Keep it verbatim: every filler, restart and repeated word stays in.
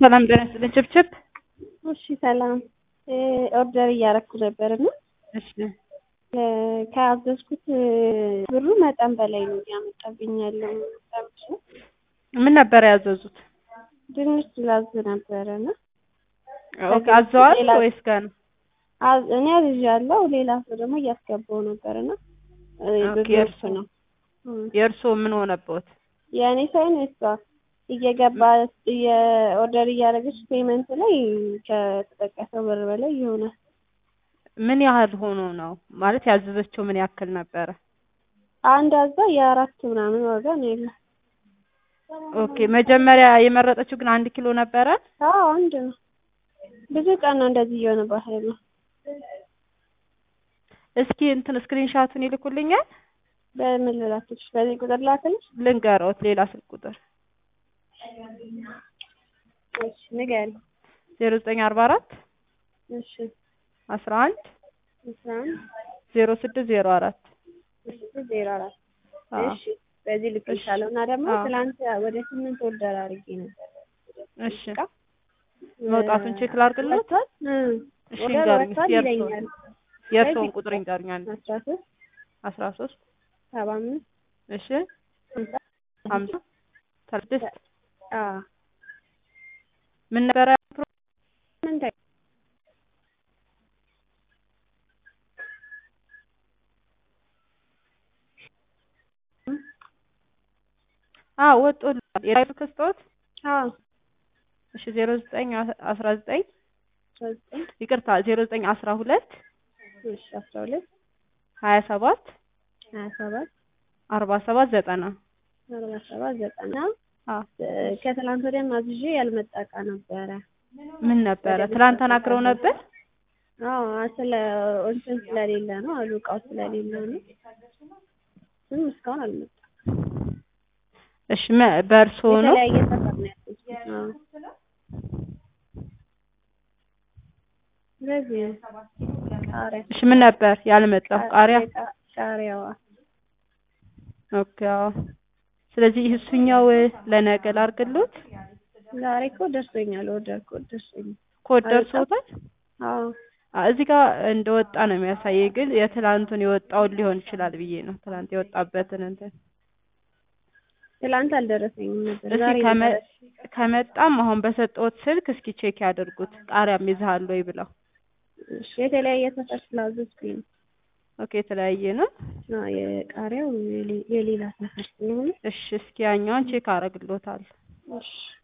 ሰላም ጤና ይስጥልኝ ችብችብ። እሺ ሰላም ኦርደር እያደረኩ ነበርና እሺ ካዘዝኩት ብሩ መጠን በላይ ነው ያመጣብኝ ያለው። ምን ነበር ያዘዙት? ድንች ላዝ ነበርና ኦኬ አዘዋል ወይስ ገና? አዝ እኔ አዝዣለሁ ሌላ ሰው ደግሞ እያስገባው ነበርና የእርሱ ነው የእርሱ ምን ሆነበት? የኔ ሳይን እሷ እየገባ የኦርደር እያደረገች ፔመንት ላይ ከተጠቀሰው ብር በላይ ይሆናል። ምን ያህል ሆኖ ነው ማለት ያዘዘችው ምን ያክል ነበረ? አንድ አዛ የአራት ምናምን ዋጋ ነው ያለው። ኦኬ መጀመሪያ የመረጠችው ግን አንድ ኪሎ ነበረ? አዎ አንድ ነው። ብዙ ቀን ነው እንደዚህ እየሆነባት ያለው። እስኪ እንትን ስክሪንሻቱን ይልኩልኛል? በምን ልላክልሽ? በዚህ ቁጥር ላክልሽ? ልንገሮት ሌላ ስልክ ቁጥር እሺ ንገሪ። ዜሮ ዘጠኝ አርባ አራት እሺ አስራ አንድ አስራ አንድ ዜሮ ስድስት ዜሮ አራት ዜሮ አራት እሺ በዚህ ልክልሻለሁ። እና ደግሞ ትናንት ወደ ስምንት ኦርደር አድርጌ ነበር። እሺ መውጣቱን ቼክ ላድርግልዎት? እሺ ንገሩኝ። የእርስዎን የእርስዎን ቁጥር ይንገሩኝ። አስራ ሶስት አስራ ሶስት ሰባ አምስት እሺ ሀምሳ ስድስት አዎ ምን ነበር ምን ታይ አዎ ወጥቶልኛል። የራይፍ ክስቶት አዎ እሺ ዜሮ ዘጠኝ አስራ ዘጠኝ ይቅርታ ዜሮ ዘጠኝ አስራ ሁለት እሺ አስራ ሁለት ሀያ ሰባት ሀያ ሰባት አርባ ሰባት ዘጠና አርባ ሰባት ዘጠና አዎ ከትላንት ወዲያ አዝዤ ያልመጣ እቃ ነበረ። ምን ነበረ? ትላንት ተናግረው ነበር? አዎ ስለ እንትን ስለሌለ ነው አሉ እቃው ስለሌለ ነው። ግን እስካሁን አልመጣም። እሺ በእርሶ ነው? የተለያየ ሰፈር ነው ያለው። አዎ ለዚህ ቃሪያ እሺ ምን ነበር ያልመጣው? ቃሪያ ቃሪያዋ ኦኬ አዎ። ስለዚህ እሱኛው ለነገ ላድርግልዎት? ዛሬ እኮ ደርሶኛል። ኦርደር ኮድ ደርሶኛል። ኮድ ደርሶታል? አዎ እዚህ ጋር እንደወጣ ነው የሚያሳየኝ፣ ግን የትላንቱን የወጣውን ሊሆን ይችላል ብዬ ነው። ትላንት የወጣበትን እንትን ትላንት አልደረሰኝም ነበር። ዛሬ ከመጣም አሁን በሰጠሁት ስልክ እስኪ ቼክ ያድርጉት ቃሪያም ይዘሃል ወይ ብለው። እሺ የተለያየ ሰፈር ስላዘዝኩኝ ነው። ኦኬ የተለያየ ነው? አዎ የቃሪያው የሌላ ሰፈር ስለሆነ እሺ እስኪ ያኛውን ቼክ አደርግልዎታለሁ። እሺ